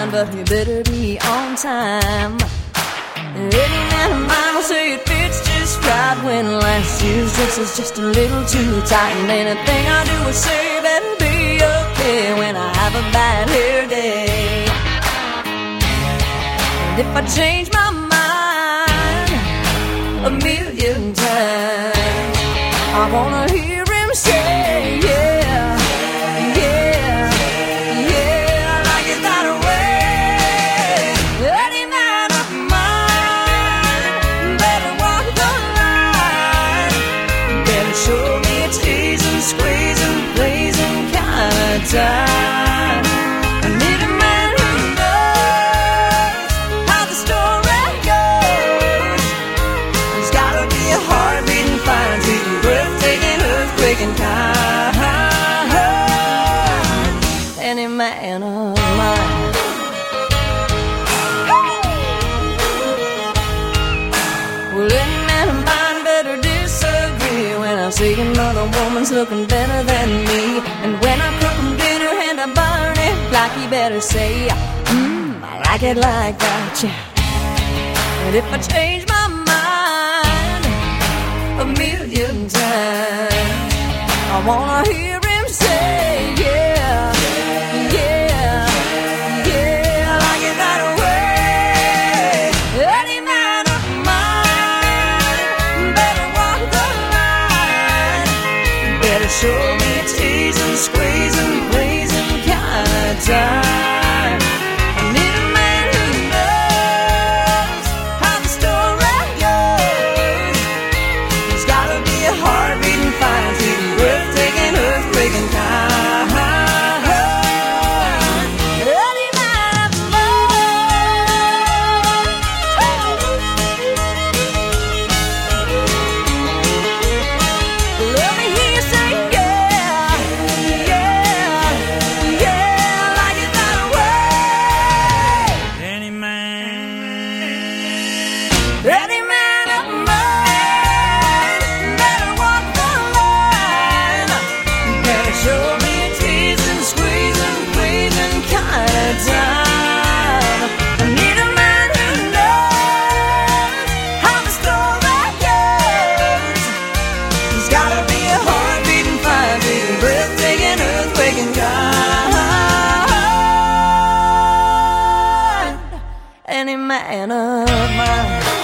mine, but he better be on time. Any man of mine will say it fits just right when last year's dress is just a little too tight. And anything I do or say better be okay when I have a bad hair day. And if I change my mind a million times, I wanna hear him say, yeah, yeah, yeah, I like it that way. Any man of mine better walk the line, better show me a teasing, squeezing, blazing kind of time. I need a man who knows how the story goes. There's gotta be a heart-beating, fire-beating, breathtaking, earthquaking kind. Any man of mine. Well, any man of mine better disagree when I see another woman's looking better than me. And when I cook him dinner and I burn it, like he better say, I like it like that, yeah. And if I change my mind a million times, I wanna hear him say, yeah, yeah, yeah, I like it that way. Any man of mine better walk the line, better show me a teasing, squeezing, blazing kind of time. I need a man who knows how the story goes. There's gotta be a heart-beating, fire-beating, breathtaking, earthquaking kind. Any man of mine. Let me hear you say, yeah, yeah, yeah, I like it that way. Any man of mine better walk the line, better show me a teasing, squeezing, pleasing kind of time. I need a man who knows how the story goes. There's gotta be a heart-beating, fire-beating, breathtaking, earthquaking kind. Any man of mine.